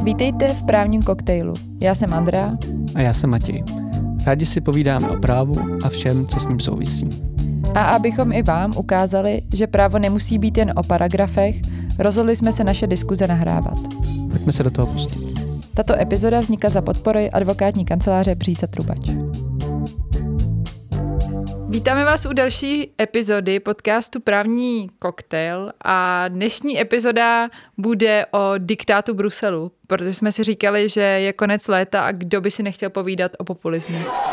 Vítejte v právním koktejlu. Já jsem Andrea. A já jsem Matěj. Rádi si povídáme o právu a všem, co s ním souvisí. A abychom i vám ukázali, že právo nemusí být jen o paragrafech, rozhodli jsme se naše diskuze nahrávat. Pojďme se do toho pustit. Tato epizoda vznikla za podpory advokátní kanceláře Břísa Trubač. Vítáme vás u další epizody podcastu Právní koktejl a dnešní epizoda bude o diktátu Bruselu, protože jsme si říkali, že je konec léta a kdo by si nechtěl povídat o populismu.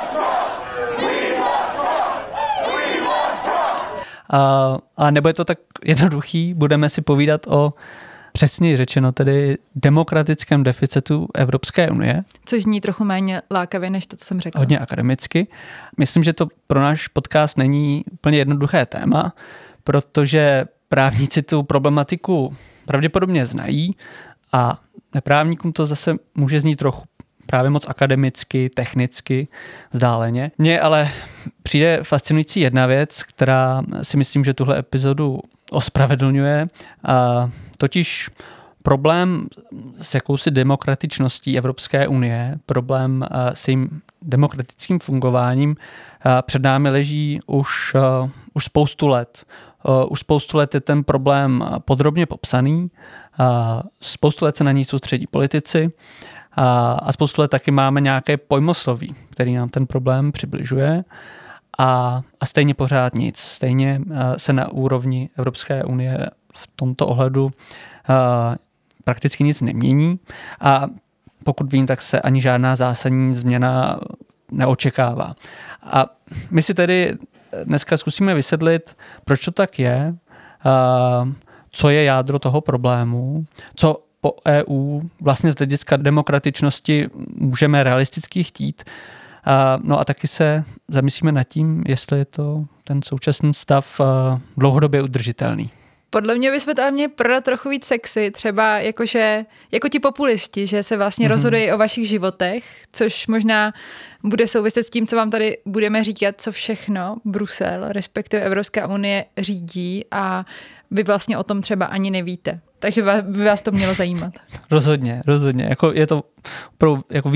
A nebude to tak jednoduchý, budeme si povídat o přesněji řečeno tedy demokratickém deficitu Evropské unie. Což zní trochu méně lákavě, než to, co jsem řekla. Hodně akademicky. Myslím, že to pro náš podcast není úplně jednoduché téma, protože právníci tu problematiku pravděpodobně znají a neprávníkům to zase může znít trochu právě moc akademicky, technicky, vzdáleně. Mně ale přijde fascinující jedna věc, která si myslím, že tuhle epizodu ospravedlňuje, totiž problém s jakousi demokratičností Evropské unie, problém s jejím demokratickým fungováním před námi leží už spoustu let. Už spoustu let je ten problém podrobně popsaný, spoustu let se na něj soustředí politici a spoustu let taky máme nějaké pojmosloví, který nám ten problém přibližuje. A stejně pořád nic. Stejně se na úrovni Evropské unie v tomto ohledu prakticky nic nemění. A pokud vím, tak se ani žádná zásadní změna neočekává. A my si tedy dneska zkusíme vysvětlit, proč to tak je, co je jádro toho problému, co po EU vlastně z hlediska demokratičnosti můžeme realisticky chtít. No a taky se zamyslíme nad tím, jestli je to ten současný stav dlouhodobě udržitelný. Podle mě bychom tam měli prodat trochu víc sexy, třeba jako ti populisti, že se vlastně rozhodují o vašich životech, což možná bude souviset s tím, co vám tady budeme říkat, co všechno Brusel, respektive Evropská unie řídí a vy vlastně o tom třeba ani nevíte. Takže by vás to mělo zajímat. Rozhodně. Jako je to jako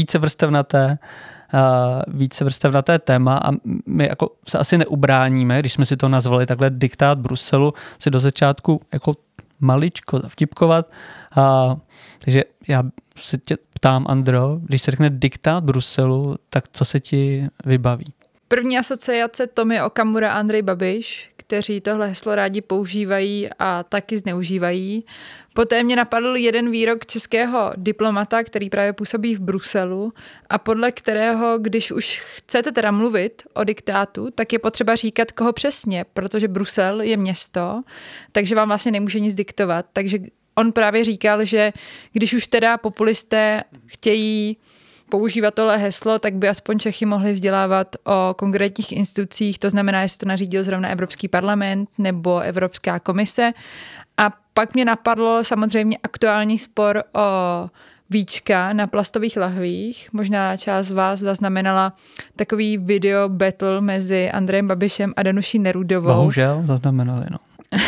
vícevrstevnaté téma a my jako se asi neubráníme, když jsme si to nazvali takhle diktát Bruselu, si do začátku jako maličko zavtipkovat. Takže já se tě ptám, Andro, když se řekne diktát Bruselu, tak co se ti vybaví? První asociace Tomio Okamura a Andrej Babiš, kteří tohle heslo rádi používají a taky zneužívají. Poté mě napadl jeden výrok českého diplomata, který právě působí v Bruselu a podle kterého, když už chcete teda mluvit o diktátu, tak je potřeba říkat, koho přesně, protože Brusel je město, takže vám vlastně nemůže nic diktovat. Takže on právě říkal, že když už teda populisté chtějí používat tohle heslo, tak by aspoň Čechy mohli vzdělávat o konkrétních institucích, to znamená, jestli to nařídil zrovna Evropský parlament nebo Evropská komise. A pak mě napadlo samozřejmě aktuální spor o víčka na plastových lahvích. Možná část z vás zaznamenala takový video battle mezi Andrejem Babišem a Danuší Nerudovou. Bohužel zaznamenali, no.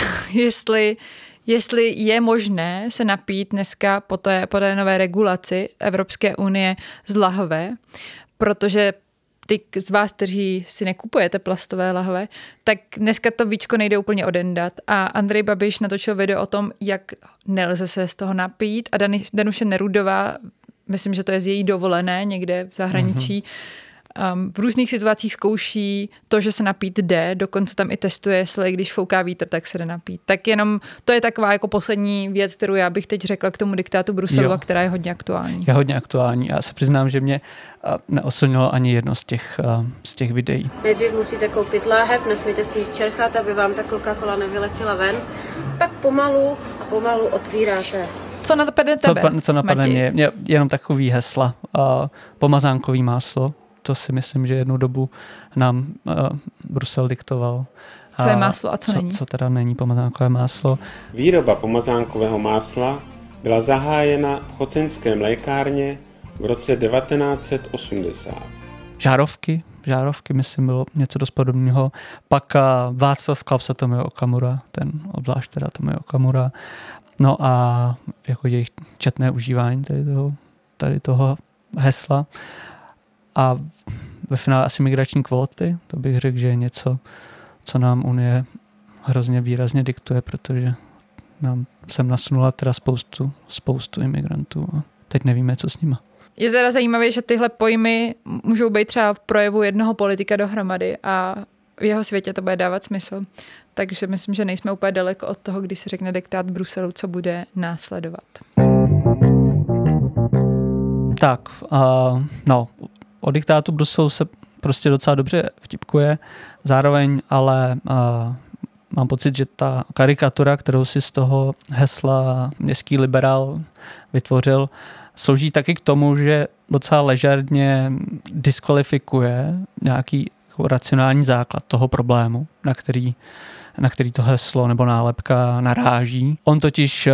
Jestli je možné se napít dneska po té nové regulaci Evropské unie z lahve, protože ty z vás, kteří si nekupujete plastové lahve, tak dneska to víčko nejde úplně odendat. A Andrej Babiš natočil video o tom, jak nelze se z toho napít a Danuše Nerudová, myslím, že to je z její dovolené někde v zahraničí, v různých situacích zkouší to, že se napít jde, dokonce tam i testuje, jestli když fouká vítr, tak se jde napít. Tak jenom to je taková jako poslední věc, kterou já bych teď řekla k tomu diktátu Bruselu, a která je hodně aktuální. Je hodně aktuální. Já se přiznám, že mě neoslnilo ani jedno z těch videí. Nejdřív musíte koupit láhev, nesmíte si ji čerchat, aby vám ta Coca-Cola nevyletěla ven. Pak pomalu otvíráte. Co napadne tebe, Co napadne mě? Jenom takový hesla. Pomazánkový máslo. To si myslím, že jednu dobu nám Brusel diktoval. Co je máslo a co není? Co teda není pomazánkové máslo? Výroba pomazánkového másla byla zahájena v choceňské mlékárně v roce 1980. Žárovky, myslím, bylo něco dost podobného. Pak Václav Klaus a Tomio Okamura, ten obzvlášť teda Tomio Okamura. No a jako jejich četné užívání tady toho hesla. A ve finále asi migrační kvóty, to bych řekl, že je něco, co nám Unie hrozně výrazně diktuje, protože nám sem nasunula teda spoustu imigrantů a teď nevíme, co s nima. Je teda zajímavé, že tyhle pojmy můžou být třeba v projevu jednoho politika dohromady a v jeho světě to bude dávat smysl. Takže myslím, že nejsme úplně daleko od toho, když se řekne diktát Bruselu, co bude následovat. Tak, o diktátu Bruselu se prostě docela dobře vtipkuje. Zároveň ale mám pocit, že ta karikatura, kterou si z toho hesla městský liberál vytvořil, slouží taky k tomu, že docela ležerně diskvalifikuje nějaký racionální základ toho problému, na který to heslo nebo nálepka naráží. On totiž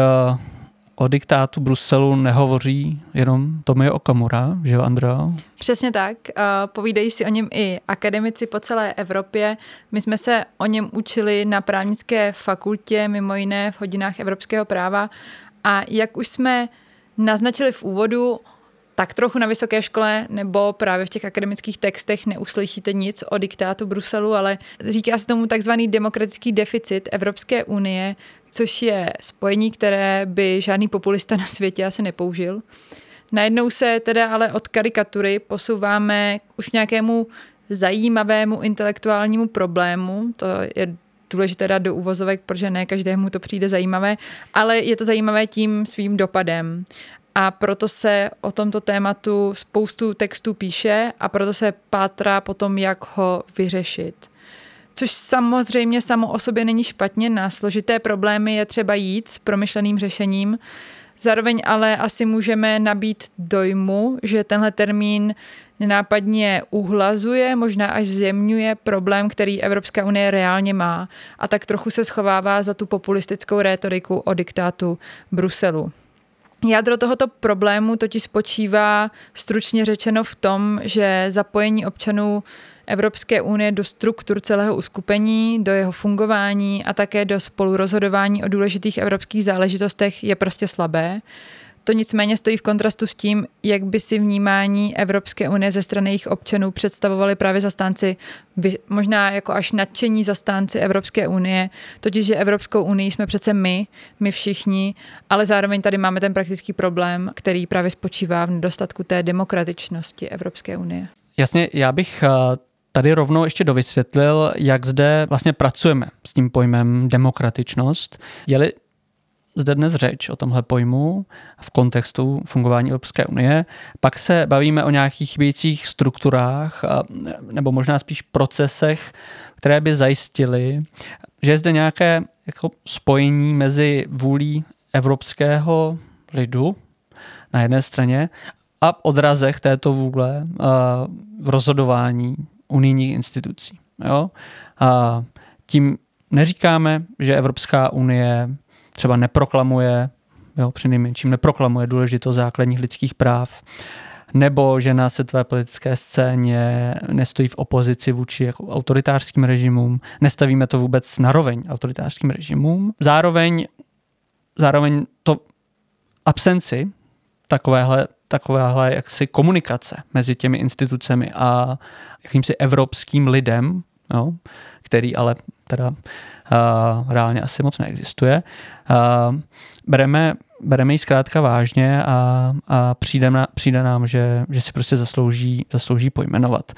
o diktátu Bruselu nehovoří jenom Tomio Okamura, že jo, Andrea? Přesně tak. Povídají si o něm i akademici po celé Evropě. My jsme se o něm učili na právnické fakultě, mimo jiné v hodinách evropského práva. A jak už jsme naznačili v úvodu, tak trochu na vysoké škole nebo právě v těch akademických textech neuslyšíte nic o diktátu Bruselu, ale říká se tomu takzvaný demokratický deficit Evropské unie, což je spojení, které by žádný populista na světě asi nepoužil. Najednou se teda ale od karikatury posouváme už nějakému zajímavému intelektuálnímu problému, to je důležité dát do uvozovek, protože ne každému to přijde zajímavé, ale je to zajímavé tím svým dopadem. A proto se o tomto tématu spoustu textů píše a proto se pátrá potom, jak ho vyřešit. Což samozřejmě samo o sobě není špatně, na složité problémy je třeba jít s promyšleným řešením. Zároveň ale asi můžeme nabít dojmu, že tenhle termín nenápadně uhlazuje, možná až zjemňuje problém, který Evropská unie reálně má a tak trochu se schovává za tu populistickou rétoriku o diktátu Bruselu. Jádro tohoto problému totiž spočívá stručně řečeno v tom, že zapojení občanů Evropské unie do struktur celého uskupení, do jeho fungování a také do spolurozhodování o důležitých evropských záležitostech je prostě slabé. To nicméně stojí v kontrastu s tím, jak by si vnímání Evropské unie ze strany jejich občanů představovali právě zastánci, možná jako až nadšení zastánci Evropské unie, totiž že Evropskou unii jsme přece my všichni, ale zároveň tady máme ten praktický problém, který právě spočívá v nedostatku té demokratičnosti Evropské unie. Jasně, já bych tady rovnou ještě dovysvětlil, jak zde vlastně pracujeme s tím pojmem demokratičnost. Je-li zde dnes řeč o tomhle pojmu v kontextu fungování Evropské unie, pak se bavíme o nějakých chybějících strukturách nebo možná spíš procesech, které by zajistily, že je zde nějaké jako spojení mezi vůlí evropského lidu na jedné straně a odrazech této vůle v rozhodování unijních institucí. Jo? Tím neříkáme, že Evropská unie třeba přinejmenším neproklamuje důležitost základních lidských práv, nebo že na světové politické scéně nestojí v opozici vůči jako autoritářským režimům, nestavíme to vůbec na roveň autoritářským režimům. Zároveň to absenci takovéhle jaksi komunikace mezi těmi institucemi a jakýmsi evropským lidem, jo, který ale teda reálně asi moc neexistuje. Bereme ji zkrátka vážně a přijde nám, že si prostě zaslouží pojmenovat.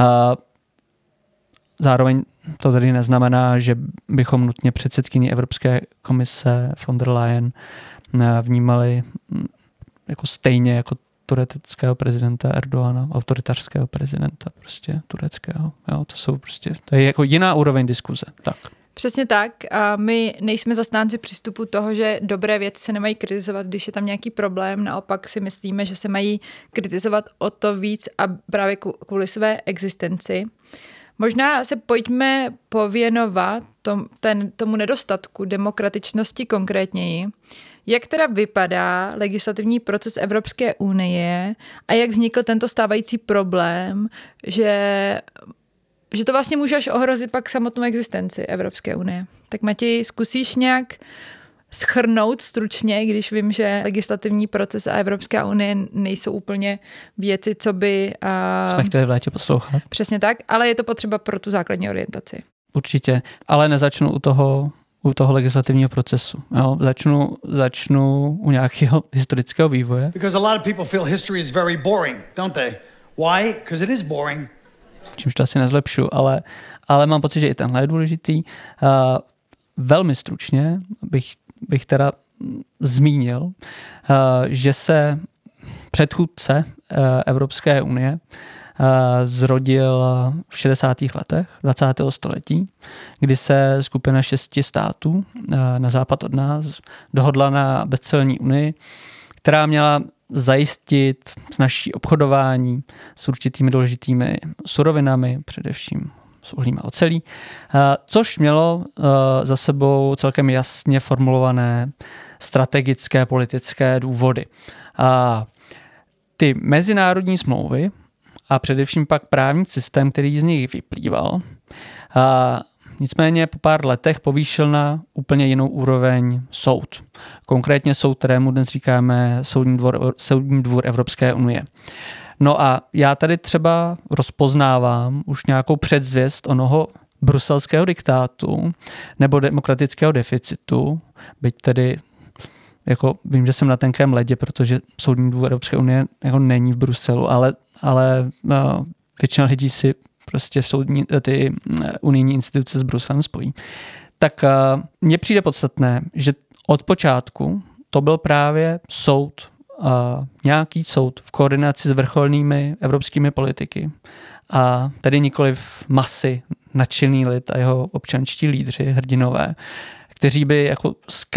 Zároveň to tedy neznamená, že bychom nutně předsedkyni Evropské komise von der Leyen vnímali jako stejně jako tureckého prezidenta Erdogana, autoritářského prezidenta prostě tureckého. Jo, to je jako jiná úroveň diskuze. Tak. Přesně tak. A my nejsme zastánci přístupu toho, že dobré věci se nemají kritizovat, když je tam nějaký problém. Naopak si myslíme, že se mají kritizovat o to víc a právě kvůli své existenci. Možná se pojďme pověnovat tomu nedostatku demokratičnosti konkrétněji. Jak teda vypadá legislativní proces Evropské unie a jak vznikl tento stávající problém, že to vlastně může až ohrozit pak samotnou existenci Evropské unie. Tak Matěj, zkusíš nějak shrnout stručně, když vím, že legislativní proces a Evropská unie nejsou úplně věci, co by... Jsme chtěli v létě poslouchat. Přesně tak, ale je to potřeba pro tu základní orientaci. Určitě, ale nezačnu u toho legislativního procesu. Jo? Začnu u nějakého historického vývoje. Because a lot of people feel history is very boring, don't they? Why? Because it is boring. Čímž to asi nezlepšu, ale mám pocit, že i tenhle je důležitý. Velmi stručně bych teda zmínil, že se předchůdce Evropské unie zrodil v 60. letech 20. století, kdy se skupina 6 států na západ od nás dohodla na bezcelní unii, která měla zajistit snazší obchodování s určitými důležitými surovinami, především s uhlím a ocelí, což mělo za sebou celkem jasně formulované strategické politické důvody. Ty mezinárodní smlouvy a především pak právní systém, který z nich vyplýval, nicméně po pár letech povýšil na úplně jinou úroveň soud. Konkrétně soud, kterému dnes říkáme Soudní dvůr Evropské unie. No a já tady třeba rozpoznávám už nějakou předzvěst onoho bruselského diktátu nebo demokratického deficitu, byť tedy jako vím, že jsem na tenkém ledě, protože Soudní dvůr Evropské unie jako není v Bruselu, ale většina lidí si prostě ty unijní instituce s Bruselem spojí. Tak mně přijde podstatné, že od počátku to byl právě soud, nějaký soud v koordinaci s vrcholnými evropskými politiky a tedy nikoliv masy, nadšený lid a jeho občanští lídři, hrdinové, kteří by jako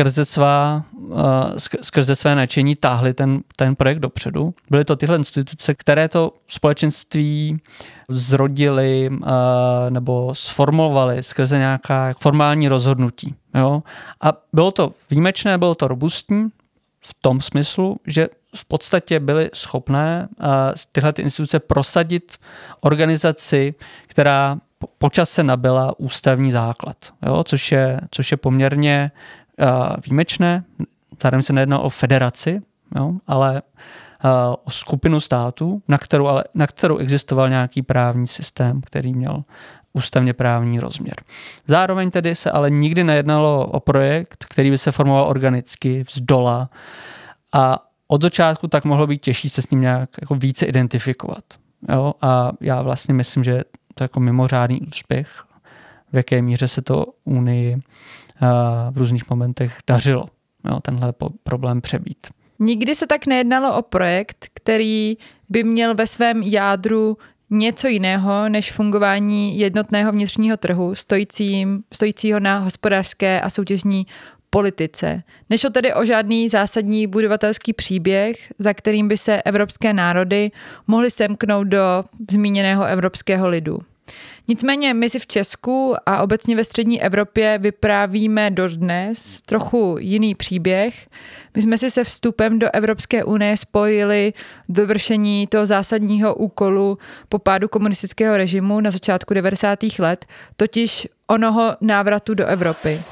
skrze své nadšení táhli ten projekt dopředu. Byly to tyhle instituce, které to společenství zrodily nebo sformulovaly skrze nějaká formální rozhodnutí. Jo? A bylo to výjimečné, bylo to robustní v tom smyslu, že v podstatě byly schopné tyhle instituce prosadit organizaci, která po čase nabyla ústavní základ, jo? Což je poměrně výjimečné. Tady se nejedná o federaci, jo? Ale o skupinu států, na kterou existoval nějaký právní systém, který měl ústavně právní rozměr. Zároveň tedy se ale nikdy nejednalo o projekt, který by se formoval organicky, zdola, a od začátku tak mohlo být těžší se s ním nějak jako více identifikovat. Jo? A já vlastně myslím, že to je jako mimořádný úspěch, v jaké míře se to Unii v různých momentech dařilo, jo, tenhle problém přebít. Nikdy se tak nejednalo o projekt, který by měl ve svém jádru něco jiného než fungování jednotného vnitřního trhu, stojícího na hospodářské a soutěžní politice. Nešlo tedy o žádný zásadní budovatelský příběh, za kterým by se evropské národy mohly semknout do zmíněného evropského lidu. Nicméně my si v Česku a obecně ve střední Evropě vyprávíme dodnes trochu jiný příběh. My jsme si se vstupem do Evropské unie spojili do dovršení toho zásadního úkolu po pádu komunistického režimu na začátku 90. let, totiž onoho návratu do Evropy.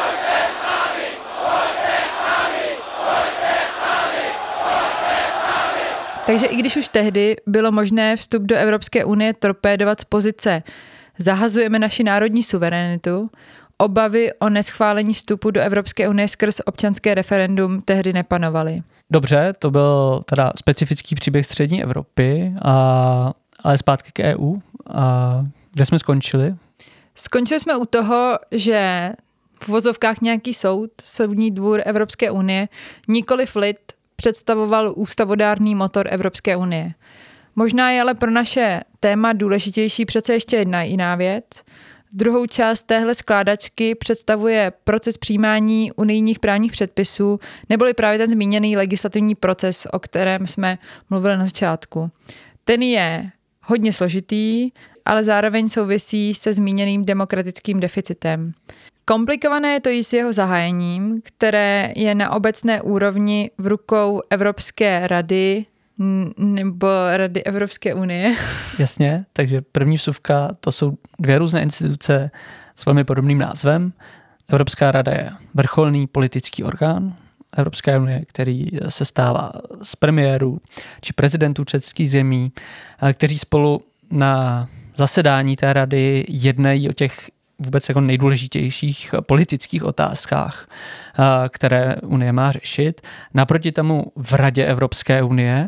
Takže i když už tehdy bylo možné vstup do Evropské unie torpédovat z pozice zahazujeme naši národní suverenitu, obavy o neschválení vstupu do Evropské unie skrz občanské referendum tehdy nepanovaly. Dobře, to byl teda specifický příběh střední Evropy, ale zpátky k EU. Kde jsme skončili? Skončili jsme u toho, že v uvozovkách nějaký soud, Soudní dvůr Evropské unie, nikoliv lid, představoval ústavodárný motor Evropské unie. Možná je ale pro naše téma důležitější přece ještě jedna jiná věc. Druhou část téhle skládačky představuje proces přijímání unijních právních předpisů, neboli právě ten zmíněný legislativní proces, o kterém jsme mluvili na začátku. Ten je hodně složitý, ale zároveň souvisí se zmíněným demokratickým deficitem. Komplikované je to i s jeho zahájením, které je na obecné úrovni v rukou Evropské rady nebo Rady Evropské unie. Jasně, takže první vsuvka, to jsou dvě různé instituce s velmi podobným názvem. Evropská rada je vrcholný politický orgán Evropské unie, který se stává z premiérů či prezidentů českých zemí, kteří spolu na zasedání té rady jednají o těch vůbec jako nejdůležitějších politických otázkách, které Unie má řešit. Naproti tomu v Radě Evropské unie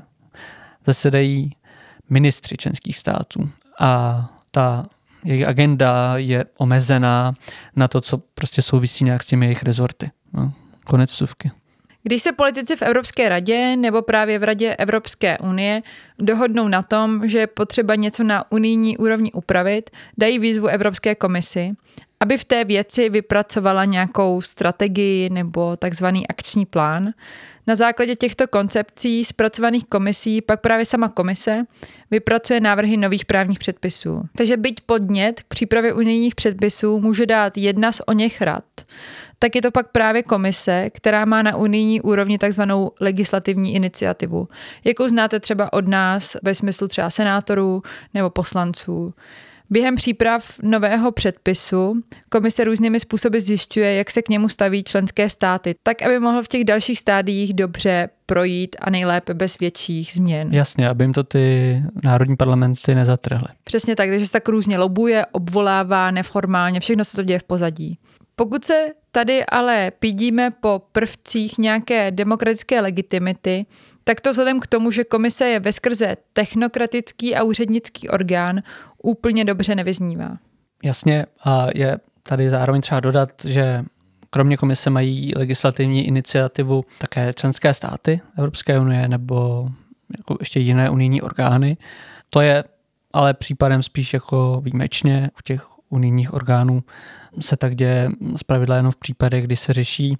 zasedají ministři členských států a ta jejich agenda je omezená na to, co prostě souvisí nějak s těmi jejich rezorty. No, konec vsuvky. Když se politici v Evropské radě nebo právě v Radě Evropské unie dohodnou na tom, že je potřeba něco na unijní úrovni upravit, dají výzvu Evropské komisi, aby v té věci vypracovala nějakou strategii nebo takzvaný akční plán. Na základě těchto koncepcí zpracovaných komisí pak právě sama komise vypracuje návrhy nových právních předpisů. Takže byť podnět k přípravě unijních předpisů může dát jedna z oněch rad, tak je to pak právě komise, která má na unijní úrovni takzvanou legislativní iniciativu, jakou znáte třeba od nás ve smyslu třeba senátorů nebo poslanců. Během příprav nového předpisu komise různými způsoby zjišťuje, jak se k němu staví členské státy, tak aby mohl v těch dalších stádiích dobře projít a nejlépe bez větších změn. Jasně, aby jim to ty národní parlamenty nezatrhly. Přesně tak, takže se tak různě lobuje, obvolává neformálně, všechno se to děje v pozadí. Pokud se tady ale pídíme po prvcích nějaké demokratické legitimity, tak to vzhledem k tomu, že komise je veskrze technokratický a úřednický orgán, úplně dobře nevyznívá. Jasně, a je tady zároveň třeba dodat, že kromě komise mají legislativní iniciativu také členské státy Evropské unie nebo jako ještě jiné unijní orgány. To je ale případem spíš jako výjimečně. U těch unijních orgánů se tak děje zpravidla jenom v případech, kdy se řeší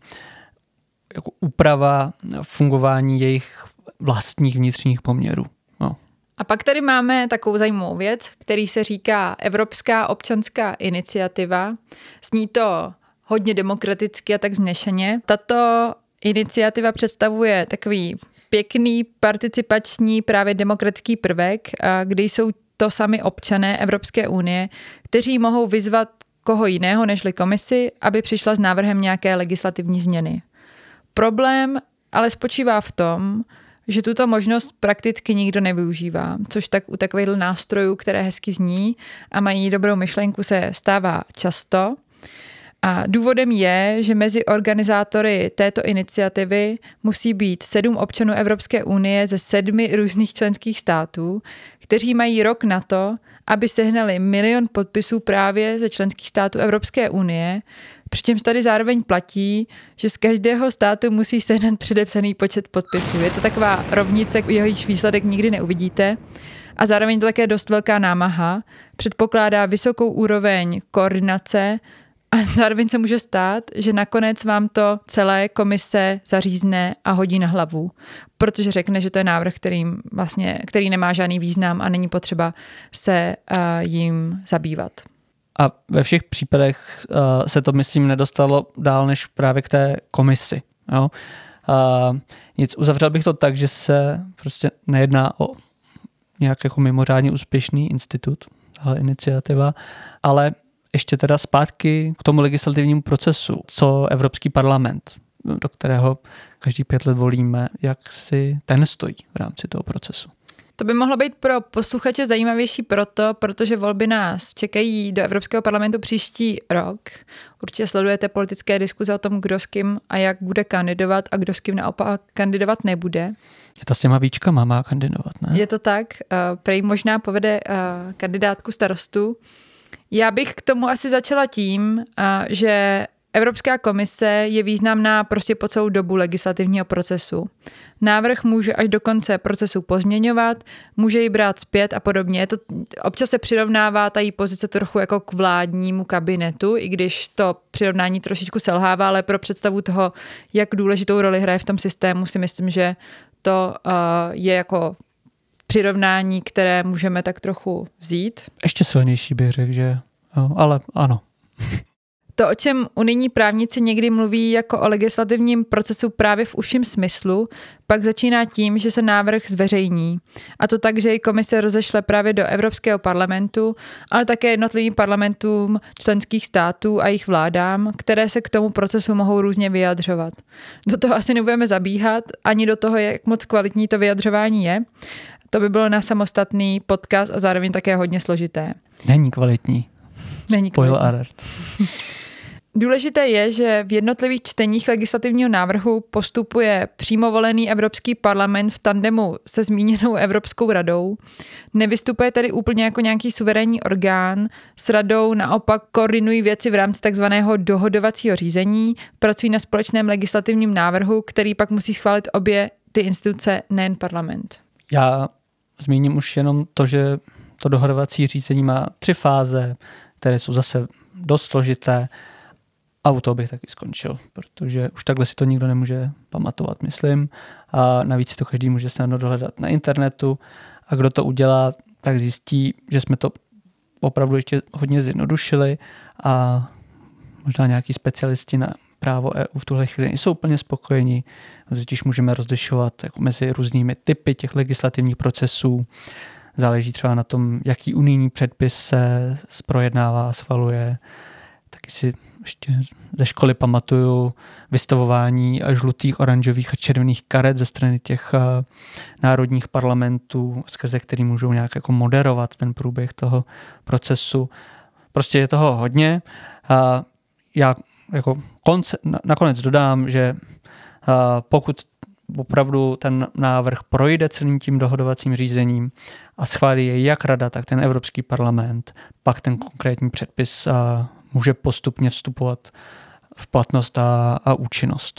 jako úprava fungování jejich vlastních vnitřních poměrů. No. A pak tady máme takovou zajímavou věc, který se říká Evropská občanská iniciativa. Zní to hodně demokraticky a tak vznešeně. Tato iniciativa představuje takový pěkný participační právě demokratický prvek, kde jsou to sami občané Evropské unie, kteří mohou vyzvat koho jiného nežli komisi, aby přišla s návrhem nějaké legislativní změny. Problém ale spočívá v tom, že tuto možnost prakticky nikdo nevyužívá, což tak u takových nástrojů, které hezky zní a mají dobrou myšlenku, se stává často. A důvodem je, že mezi organizátory této iniciativy musí být 7 občanů Evropské unie ze 7 různých členských států, kteří mají rok na to, aby sehnali 1 milion podpisů právě ze členských států Evropské unie, přičemž tady zároveň platí, že z každého státu musí sehnat předepsaný počet podpisů. Je to taková rovnice, jehož výsledek nikdy neuvidíte. A zároveň to také dost velká námaha. Předpokládá vysokou úroveň koordinace a zároveň se může stát, že nakonec vám to celé komise zařízne a hodí na hlavu, protože řekne, že to je návrh, který nemá žádný význam a není potřeba se jim zabývat. A ve všech případech se to, myslím, nedostalo dál než právě k té komisi. Jo? Uzavřel bych to tak, že se prostě nejedná o nějak jako mimořádně úspěšný institut, tahle iniciativa, ale ještě teda zpátky k tomu legislativnímu procesu, co Evropský parlament, do kterého každý 5 let volíme, jak si ten stojí v rámci toho procesu. To by mohlo být pro posluchače zajímavější protože volby nás čekají do Evropského parlamentu příští rok. Určitě sledujete politické diskuze o tom, kdo s kým a jak bude kandidovat a kdo s kým naopak kandidovat nebude. Je to s těma víčkama má kandidovat, ne? Je to tak. Prej možná povede kandidátku starostu. Já bych k tomu asi začala tím, že Evropská komise je významná prostě po celou dobu legislativního procesu. Návrh může až do konce procesu pozměňovat, může ji brát zpět a podobně. Občas se přirovnává ta její pozice trochu jako k vládnímu kabinetu, i když to přirovnání trošičku selhává, ale pro představu toho, jak důležitou roli hraje v tom systému, si myslím, že to je jako přirovnání, které můžeme tak trochu vzít. Ještě silnější bych řekl, že jo, ale ano. To, o čem unijní právníci někdy mluví jako o legislativním procesu právě v užším smyslu, pak začíná tím, že se návrh zveřejní. A to tak, že ji komise rozešle právě do Evropského parlamentu, ale také jednotlivým parlamentům členských států a jejich vládám, které se k tomu procesu mohou různě vyjadřovat. Do toho asi nebudeme zabíhat, ani do toho, jak moc kvalitní to vyjadřování je. To by bylo na samostatný podcast a zároveň také hodně složité. Není kvalitní. Spoiler alert. Důležité je, že v jednotlivých čteních legislativního návrhu postupuje přímo volený Evropský parlament v tandemu se zmíněnou Evropskou radou. Nevystupuje tedy úplně jako nějaký suverénní orgán. S radou naopak koordinují věci v rámci takzvaného dohodovacího řízení, pracují na společném legislativním návrhu, který pak musí schválit obě ty instituce, nejen parlament. Já zmíním už jenom to, že to dohodovací řízení má 3 fáze, které jsou zase dost složité. A u toho bych taky skončil, protože už takhle si to nikdo nemůže pamatovat, myslím. A navíc si to každý může snadno dohledat na internetu. A kdo to udělá, tak zjistí, že jsme to opravdu ještě hodně zjednodušili a možná nějaký specialisti na právo EU v tuhle chvíli nejsou úplně spokojeni. Totiž můžeme rozlišovat jako mezi různými typy těch legislativních procesů. Záleží třeba na tom, jaký unijní předpis se projednává a schvaluje. Taky si ještě ze školy pamatuju vystavování žlutých, oranžových a červených karet ze strany těch národních parlamentů, skrze který můžou nějak jako moderovat ten průběh toho procesu. Prostě je toho hodně. Já jako nakonec dodám, že pokud opravdu ten návrh projde celým tím dohodovacím řízením a schválí je jak rada, tak ten Evropský parlament, pak ten konkrétní předpis může postupně vstupovat v platnost a účinnost.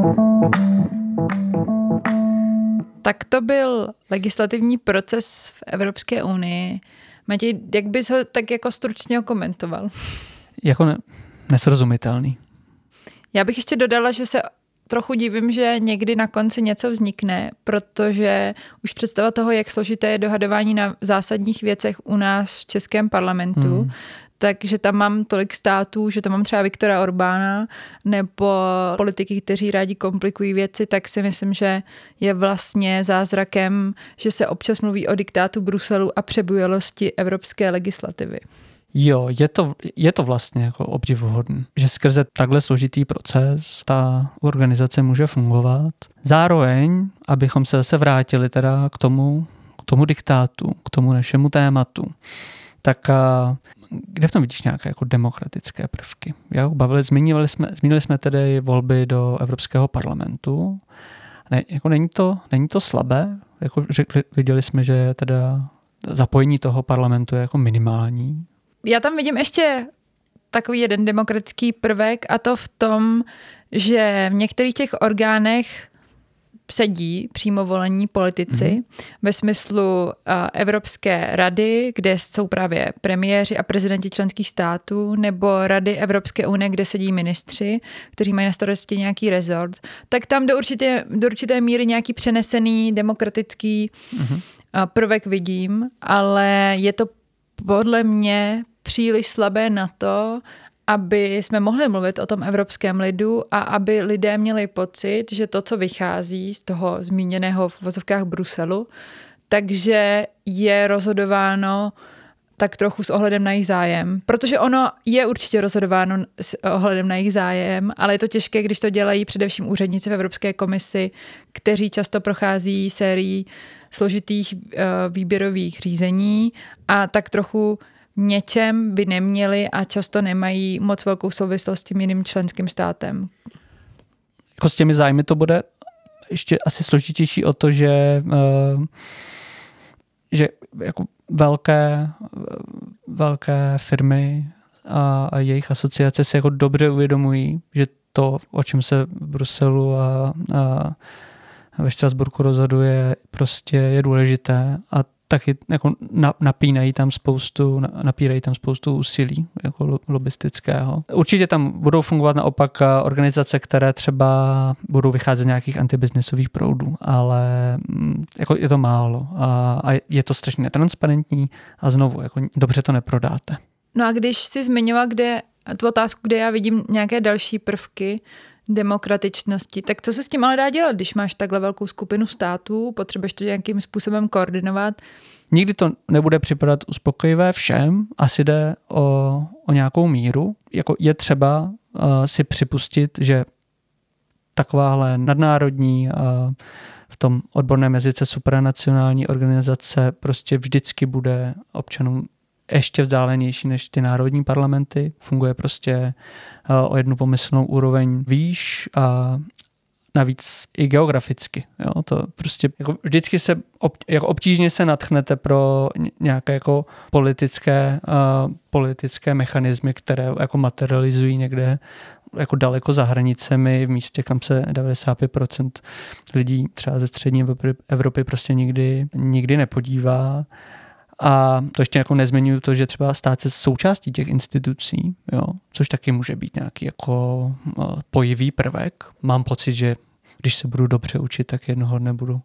Tak to byl legislativní proces v Evropské unii. Matěj, jak bys ho tak jako stručně komentoval? Jako nesrozumitelný. Já bych ještě dodala, že se trochu divím, že někdy na konci něco vznikne, protože už představa toho, jak složité je dohadování na zásadních věcech u nás v Českém parlamentu, takže tam mám tolik států, že tam mám třeba Viktora Orbána nebo politiky, kteří rádi komplikují věci, tak si myslím, že je vlastně zázrakem, že se občas mluví o diktátu Bruselu a přebujelosti evropské legislativy. Jo, je to vlastně jako obdivuhodné, že skrze takhle složitý proces ta organizace může fungovat. Zároveň, abychom se zase vrátili teda k tomu diktátu, k tomu našemu tématu, tak kde v tom vidíš nějaké jako demokratické prvky? Zmínili jsme tedy volby do Evropského parlamentu. Ne, jako není to slabé? Jako viděli jsme, že teda zapojení toho parlamentu je jako minimální. Já tam vidím ještě takový jeden demokratický prvek a to v tom, že v některých těch orgánech sedí přímo volení politici ve smyslu Evropské rady, kde jsou právě premiéři a prezidenti členských států, nebo Rady Evropské unie, kde sedí ministři, kteří mají na starosti nějaký rezort, tak tam do určité míry nějaký přenesený demokratický prvek vidím, ale je to podle mě příliš slabé na to, aby jsme mohli mluvit o tom evropském lidu a aby lidé měli pocit, že to, co vychází z toho zmíněného v uvozovkách Bruselu, takže je rozhodováno tak trochu s ohledem na jejich zájem. Protože ono je určitě rozhodováno s ohledem na jejich zájem, ale je to těžké, když to dělají především úředníci v Evropské komisi, kteří často prochází sérií složitých výběrových řízení a tak trochu něčem by neměli a často nemají moc velkou souvislost s tím jiným členským státem. Jako s těmi zájmy to bude ještě asi složitější o to, že jako velké firmy a jejich asociace se jako dobře uvědomují, že to, o čem se v Bruselu a ve Štrasburku rozhoduje, prostě je důležité a taky jako napírají tam spoustu úsilí jako lobistického. Určitě tam budou fungovat naopak organizace, které třeba budou vycházet z nějakých antibiznisových proudů, ale jako je to málo a je to strašně netransparentní a znovu jako dobře to neprodáte. No a když jsi zmiňoval, kde tu otázku, kde já vidím nějaké další prvky demokratičnosti. Tak co se s tím ale dá dělat, když máš takhle velkou skupinu států, potřebuješ to nějakým způsobem koordinovat? Nikdy to nebude připadat uspokojivé všem, asi jde o nějakou míru. Jako je třeba si připustit, že takováhle nadnárodní v tom odborném jazyce supranacionální organizace prostě vždycky bude občanům ještě vzdálenější než ty národní parlamenty. Funguje prostě o jednu pomyslnou úroveň výš a navíc i geograficky. Jo? To prostě jako vždycky se jako obtížně se natchnete pro nějaké jako politické mechanismy, které jako materializují někde jako daleko za hranicemi v místě, kam se 95% lidí třeba ze střední Evropy prostě nikdy nepodívá. A to ještě jako nezmiňuju to, že třeba stát se součástí těch institucí, jo, což taky může být nějaký jako pojivý prvek. Mám pocit, že když se budu dobře učit, tak jednoho dne budu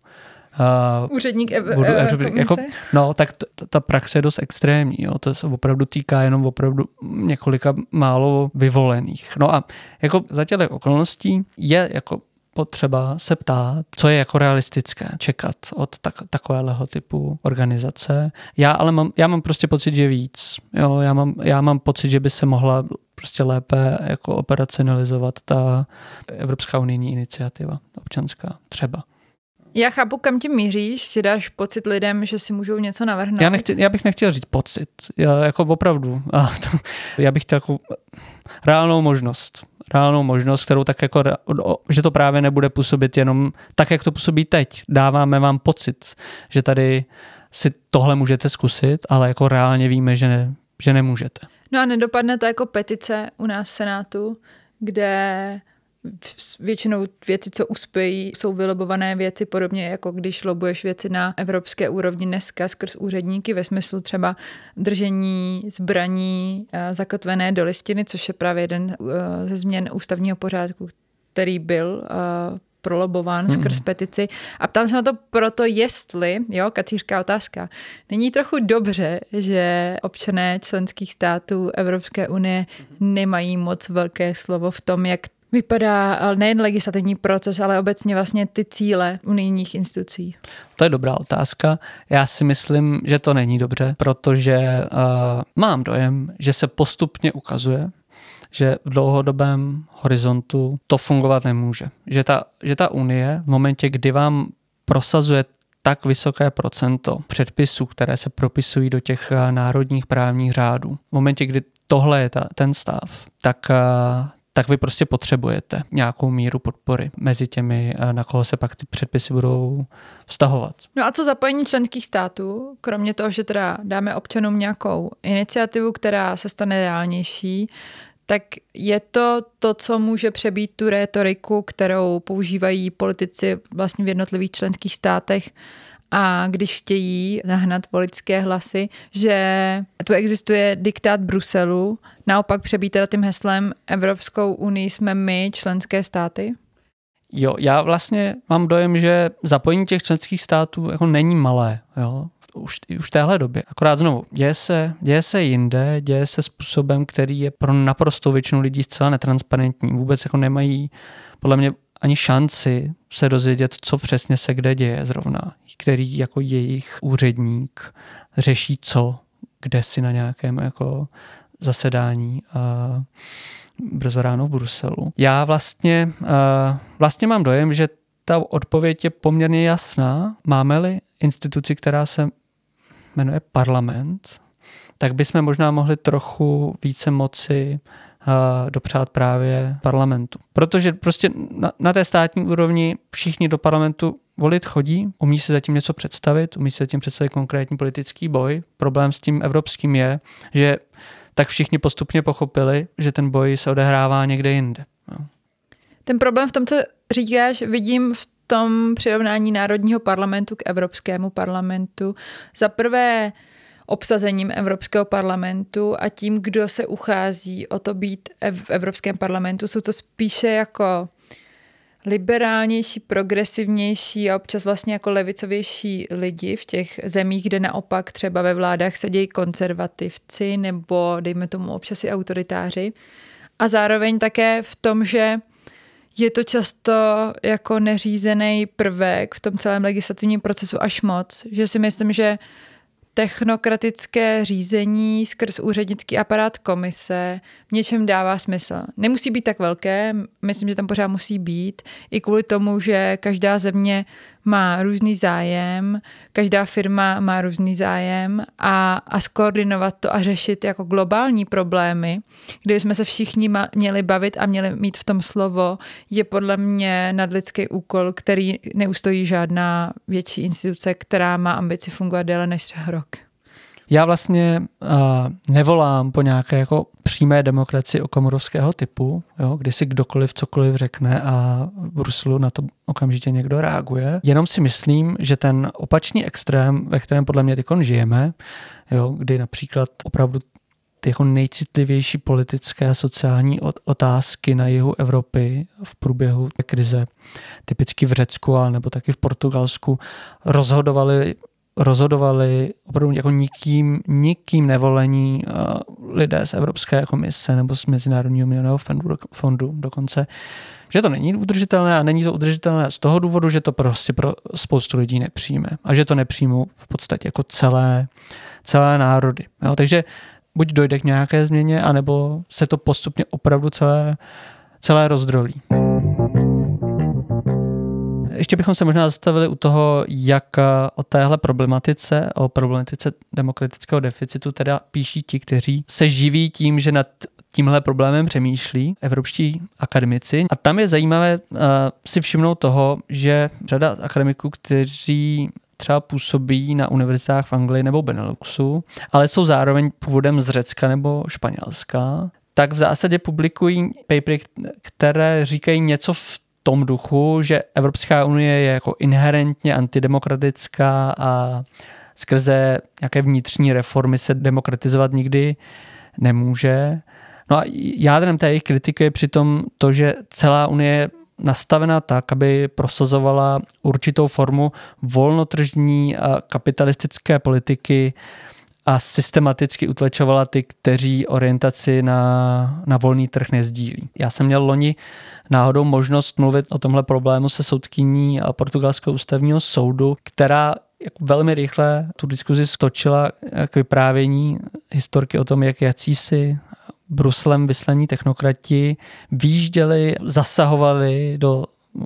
úředník jako, no, tak ta praxe je dost extrémní. Jo. To se opravdu týká jenom opravdu několika málo vyvolených. No a jako za těch okolností je jako potřeba se ptát, co je jako realistické čekat od takového typu organizace. Já mám prostě pocit, že víc. Jo, já mám pocit, že by se mohla prostě lépe jako operacionalizovat ta Evropská unijní iniciativa občanská třeba. Já chápu, kam tím míříš, že dáš pocit lidem, že si můžou něco navrhnout. Já bych nechtěl říct pocit. Jako opravdu. Já bych chtěl jako reálnou možnost, kterou tak jako, že to právě nebude působit jenom tak, jak to působí teď. Dáváme vám pocit, že tady si tohle můžete zkusit, ale jako reálně víme, že nemůžete. No a nedopadne to jako petice u nás v Senátu, kde většinou věci, co uspějí, jsou vylobované věci, podobně jako když lobuješ věci na evropské úrovni dneska skrz úředníky ve smyslu třeba držení zbraní zakotvené do listiny, což je právě jeden ze změn ústavního pořádku, který byl prolobován skrz petici. A ptám se na to proto, jestli, kacířská otázka, není trochu dobře, že občané členských států Evropské unie nemají moc velké slovo v tom, jak vypadá nejen legislativní proces, ale obecně vlastně ty cíle unijních institucí? To je dobrá otázka. Já si myslím, že to není dobře, protože mám dojem, že se postupně ukazuje, že v dlouhodobém horizontu to fungovat nemůže. Že ta unie v momentě, kdy vám prosazuje tak vysoké procento předpisů, které se propisují do těch národních právních řádů, v momentě, kdy tohle je ten stav, tak vy prostě potřebujete nějakou míru podpory mezi těmi, na koho se pak ty předpisy budou vztahovat. No a co zapojení členských států, kromě toho, že teda dáme občanům nějakou iniciativu, která se stane reálnější, tak je to, co může přebít tu rétoriku, kterou používají politici vlastně v jednotlivých členských státech, a když chtějí nahnat politické hlasy, že tu existuje diktát Bruselu, naopak přebít teda tím heslem Evropskou unii jsme my, členské státy? Jo, já vlastně mám dojem, že zapojení těch členských států jako není malé, jo. Už v téhle době. Akorát znovu, děje se jinde, děje se způsobem, který je pro naprostou většinu lidí zcela netransparentní. Vůbec jako nemají podle mě ani šanci se dozvědět, co přesně se kde děje zrovna. Který jako jejich úředník řeší co, kde si na nějakém jako zasedání brzo ráno v Bruselu. Já vlastně mám dojem, že ta odpověď je poměrně jasná. Máme-li instituci, která se jmenuje parlament, tak bychom možná mohli trochu více moci dopřát právě parlamentu. Protože prostě na té státní úrovni všichni do parlamentu volit chodí, umí si zatím něco představit, umí si zatím představit konkrétní politický boj. Problém s tím evropským je, že tak všichni postupně pochopili, že ten boj se odehrává někde jinde. No. Ten problém v tom, co říkáš, vidím v tom přirovnání Národního parlamentu k Evropskému parlamentu. Za prvé obsazením Evropského parlamentu a tím, kdo se uchází o to být v Evropském parlamentu. Jsou to spíše jako liberálnější, progresivnější a občas vlastně jako levicovější lidi v těch zemích, kde naopak třeba ve vládách sedějí konzervativci nebo dejme tomu občas i autoritáři. A zároveň také v tom, že je to často jako neřízený prvek v tom celém legislativním procesu až moc, že si myslím, že technokratické řízení skrz úřednický aparát komise v něčem dává smysl. Nemusí být tak velké, myslím, že tam pořád musí být, i kvůli tomu, že každá země má různý zájem, každá firma má různý zájem a skoordinovat to a řešit jako globální problémy, kde jsme se všichni měli bavit a měli mít v tom slovo, je podle mě nadlidský úkol, který neustojí žádná větší instituce, která má ambici fungovat déle než rok. Já vlastně nevolám po nějaké jako přímé demokracii okamurovského typu, jo, kdy si kdokoliv cokoliv řekne a v Bruselu na to okamžitě někdo reaguje. Jenom si myslím, že ten opačný extrém, ve kterém podle mě teďkon žijeme, jo, kdy například opravdu ty jako nejcitlivější politické a sociální otázky na jihu Evropy v průběhu krize, typicky v Řecku, ale nebo taky v Portugalsku, rozhodovali opravdu jako nikým nevolení lidé z Evropské komise nebo z Mezinárodního měnového fondu dokonce, že to není udržitelné a není to udržitelné z toho důvodu, že to prostě pro spoustu lidí nepřijme a že to nepřijmou v podstatě jako celé národy. Jo, takže buď dojde k nějaké změně, anebo se to postupně opravdu celé rozdrolí. Ještě bychom se možná zastavili u toho, jak o téhle problematice, o problematice demokratického deficitu teda píší ti, kteří se živí tím, že nad tímhle problémem přemýšlí, evropští akademici. A tam je zajímavé si všimnout toho, že řada akademiků, kteří třeba působí na univerzitách v Anglii nebo Beneluxu, ale jsou zároveň původem z Řecka nebo Španělska, tak v zásadě publikují papery, které říkají něco v tom duchu, že Evropská unie je jako inherentně antidemokratická a skrze nějaké vnitřní reformy se demokratizovat nikdy nemůže. No a jádrem té jejich kritiky je přitom to, že celá unie je nastavená tak, aby prosazovala určitou formu volnotržní a kapitalistické politiky a systematicky utlačovala ty, kteří orientaci na volný trh nezdílí. Já jsem měl loni náhodou možnost mluvit o tomhle problému se soudkyní Portugalského ústavního soudu, která velmi rychle tu diskuzi stočila k vyprávění historky o tom, jak jacísi Bruselem vyslaní technokrati výjížděli, zasahovali do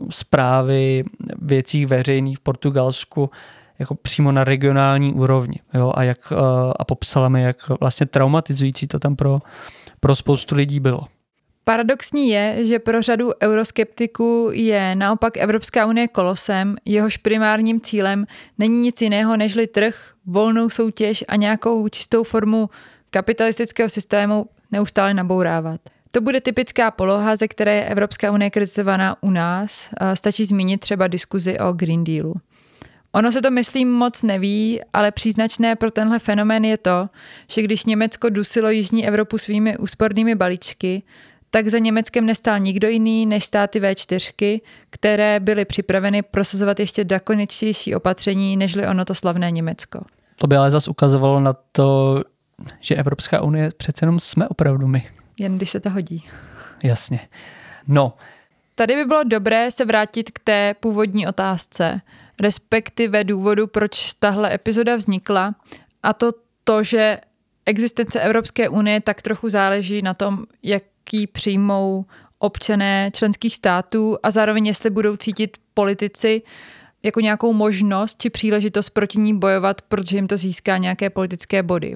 správy věcí veřejných v Portugalsku jako přímo na regionální úrovni. Jo? A popsala mi, jak vlastně traumatizující to tam pro spoustu lidí bylo. Paradoxní je, že pro řadu euroskeptiků je naopak Evropská unie kolosem, jehož primárním cílem není nic jiného nežli trh, volnou soutěž a nějakou čistou formu kapitalistického systému neustále nabourávat. To bude typická poloha, ze které je Evropská unie kritizovaná u nás. Stačí zmínit třeba diskuzi o Green Dealu. Ono se to, myslím, moc neví, ale příznačné pro tenhle fenomén je to, že když Německo dusilo jižní Evropu svými úspornými balíčky, tak za Německem nestál nikdo jiný než státy V4, které byly připraveny prosazovat ještě drakoničtější opatření, nežli ono to slavné Německo. To by ale zas ukazovalo na to, že Evropská unie přece jenom jsme opravdu my. Jen když se to hodí. Jasně. No. Tady by bylo dobré se vrátit k té původní otázce, respektive důvodu, proč tahle epizoda vznikla, a to, že existence Evropské unie tak trochu záleží na tom, jaký přijmou občané členských států a zároveň jestli budou cítit politici jako nějakou možnost či příležitost proti ní bojovat, protože jim to získá nějaké politické body.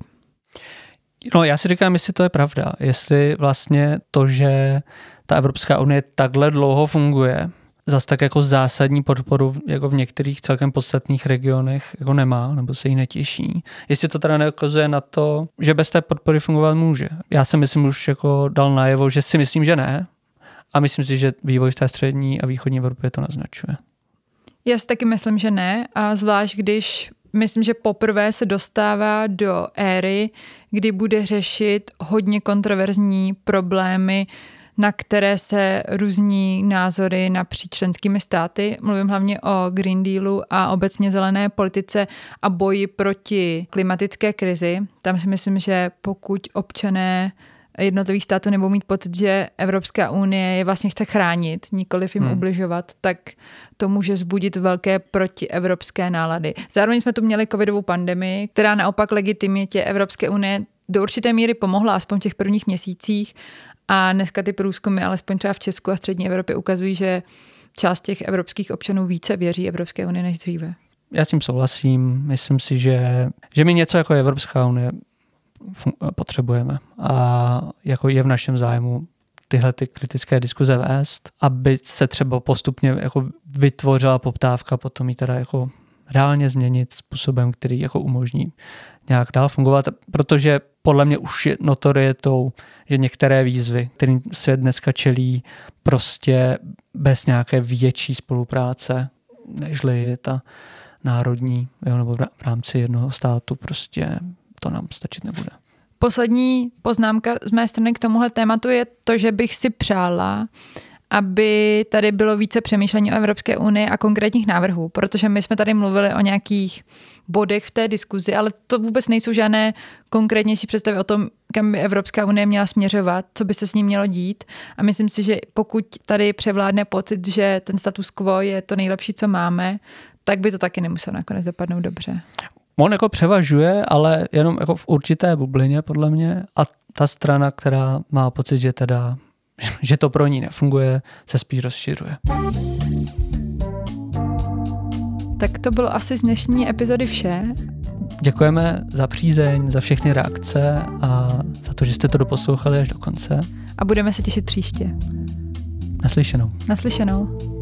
No, já si říkám, jestli to je pravda. Jestli vlastně to, že ta Evropská unie takhle dlouho funguje, zas tak jako zásadní podporu jako v některých celkem podstatných regionech jako nemá, nebo se jí netěší. Jestli to teda neukazuje na to, že bez té podpory fungovat může. Já si myslím, už jako dal najevo, že si myslím, že ne. A myslím si, že vývoj v té střední a východní Evropě to naznačuje. Já si taky myslím, že ne. A zvlášť, když myslím, že poprvé se dostává do éry, kdy bude řešit hodně kontroverzní problémy na které se různí názory napříč členskými státy. Mluvím hlavně o Green Dealu a obecně zelené politice a boji proti klimatické krizi. Tam si myslím, že pokud občané jednotlivých států nebudou mít pocit, že Evropská unie je vlastně chce chránit, nikoliv jim ubližovat, tak to může vzbudit velké protievropské nálady. Zároveň jsme tu měli covidovou pandemii, která naopak legitimitě Evropské unie do určité míry pomohla, aspoň v těch prvních měsících. A dneska ty průzkumy, alespoň třeba v Česku a střední Evropě, ukazují, že část těch evropských občanů více věří Evropské unii než dříve. Já s tím souhlasím. Myslím si, že my něco jako Evropská unie potřebujeme a jako je v našem zájmu tyhle ty kritické diskuze vést, aby se třeba postupně jako vytvořila poptávka, potom ji teda jako reálně změnit způsobem, který jako umožní nějak dál fungovat, protože podle mě už je notorietou, že některé výzvy, kterým svět dneska čelí, prostě bez nějaké větší spolupráce, nežli je ta národní, nebo v rámci jednoho státu, prostě to nám stačit nebude. Poslední poznámka z mé strany k tomuhle tématu je to, že bych si přála, aby tady bylo více přemýšlení o Evropské unii a konkrétních návrhů, protože my jsme tady mluvili o nějakých bodech v té diskuzi, ale to vůbec nejsou žádné konkrétnější představy o tom, kam by Evropská unie měla směřovat, co by se s ní mělo dít. A myslím si, že pokud tady převládne pocit, že ten status quo je to nejlepší, co máme, tak by to taky nemuselo nakonec dopadnout dobře. On jako převažuje, ale jenom jako v určité bublině podle mě a ta strana, která má pocit, že to pro ní nefunguje, se spíš rozšiřuje. Tak to bylo asi z dnešní epizody vše. Děkujeme za přízeň, za všechny reakce a za to, že jste to doposlouchali až do konce. A budeme se těšit příště. Naslyšenou. Naslyšenou.